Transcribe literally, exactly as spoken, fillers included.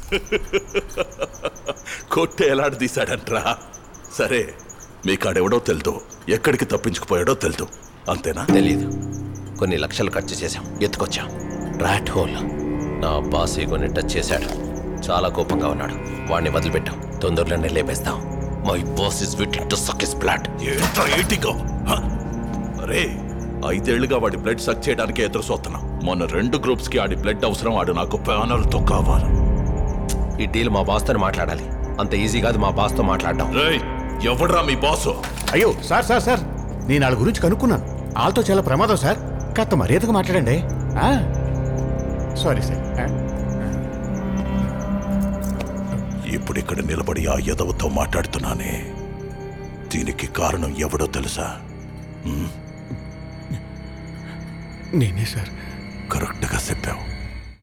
కొట్టే ఎలాంటి తీశాడంట్రా. సరే, మీకాడెవడో తెలుదు, ఎక్కడికి తప్పించుకుపోయాడో తెలుదు, అంతేనా? తెలీదు. కొన్ని లక్షలు ఖర్చు చేశాం, ఎత్తుకొచ్చాం. Rat hole. నా బాస్ ఈగోని టచ్ చేశాడు. చాలా కోపంగా ఉన్నాడు. వాడిని వదిలిపెట్టాం. తొందరలోనే లేపేస్తాం. My boss is waiting to suck his blood. ఏంట్రా ఏటిగా? అరే, ఐదేళ్లుగా వాడి బ్లడ్ సక్ చేయడానికి ఎదురు చూస్తున్నాం. మన రెండు గ్రూప్స్ కి ఆడి బ్లడ్ అవసరం. ఆడు నాకు ప్యానల్తో కావాలి. ఈ డీల్ మా బాస్తో మాట్లాడాలి. అంత ఈజీ కాదు మా బాస్తో మాట్లాడడం. రేయ్, ఎవడ్రా మీ బాసు? అయ్యో సార్ సార్ సార్ నేను వాళ్ళ గురించి కనుక్కున్నాను. వాళ్ళతో చాలా ప్రమాదం సార్. కాస్త మర్యాదగా మాట్లాడండి. Sorry sir. ఇప్పుడు ఇక్కడ నిలబడి ఆ యదవతో మాట్లాడుతున్నానే, దీనికి కారణం ఎవడో తెలుసా? నేనే సార్. కరెక్ట్గా చెప్పావు.